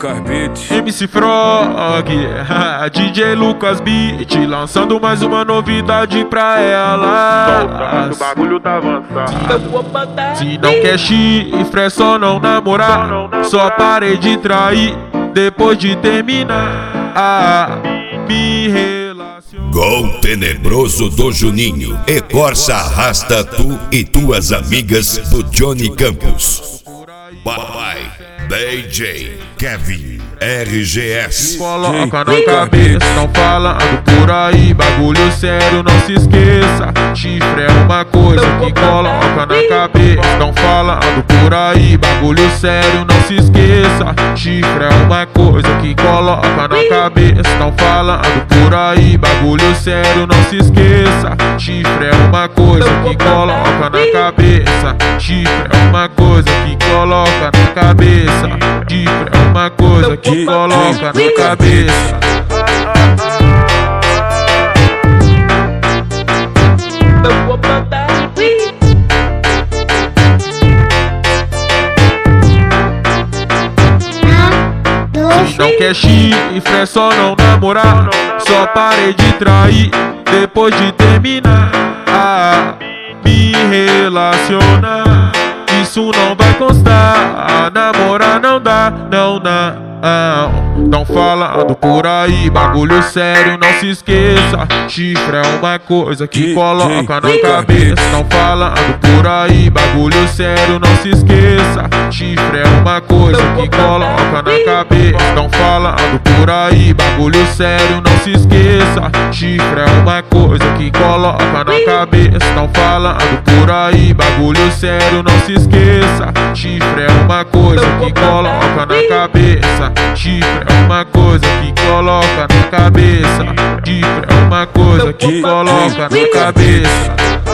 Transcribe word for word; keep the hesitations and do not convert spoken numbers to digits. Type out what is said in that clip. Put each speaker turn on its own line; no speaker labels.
Lucas Beats,
M C Frog, D J Lucas Beat, lançando mais uma novidade pra ela.
O bagulho tá avançado.
Se não quer chifre, é só não namorar. Só parei de trair depois de terminar. Ah, me relaciono.
Gol tenebroso do Juninho e Corsa arrasta tu e tuas amigas do Johnny Campos. Papai, D J Kevin R G S.
Coloca na cabeça, não falando por aí, bagulho sério, não se esqueça. Chifre é uma coisa que coloca na cabeça, não falando por aí, bagulho sério, não se esqueça. Chifre é uma coisa que coloca na cabeça, não falando por aí, bagulho sério, não se esqueça. Chifre é uma coisa que coloca na cabeça. Chifre é uma coisa que coloca na cabeça. Chifre é uma coisa que coloca na cabeça. Se não quer chifre, é só não namorar. Só parei de trair depois de terminar. Ah, me relacionar, isso não vai constar. Namorar não dá, não dá. Não falando por aí, bagulho sério, não se esqueça. Chifre é uma coisa que coloca na cabeça, não falando por aí, bagulho sério, não se esqueça. Chifre é uma coisa que coloca na cabeça, não falando por aí, bagulho sério, não se esqueça. Chifre é uma coisa que coloca na cabeça, não falando por aí, bagulho sério, não se esqueça. Chifre é uma coisa que coloca na cabeça. Chifre é uma coisa que coloca na cabeça. Chifre é uma coisa que coloca na cabeça.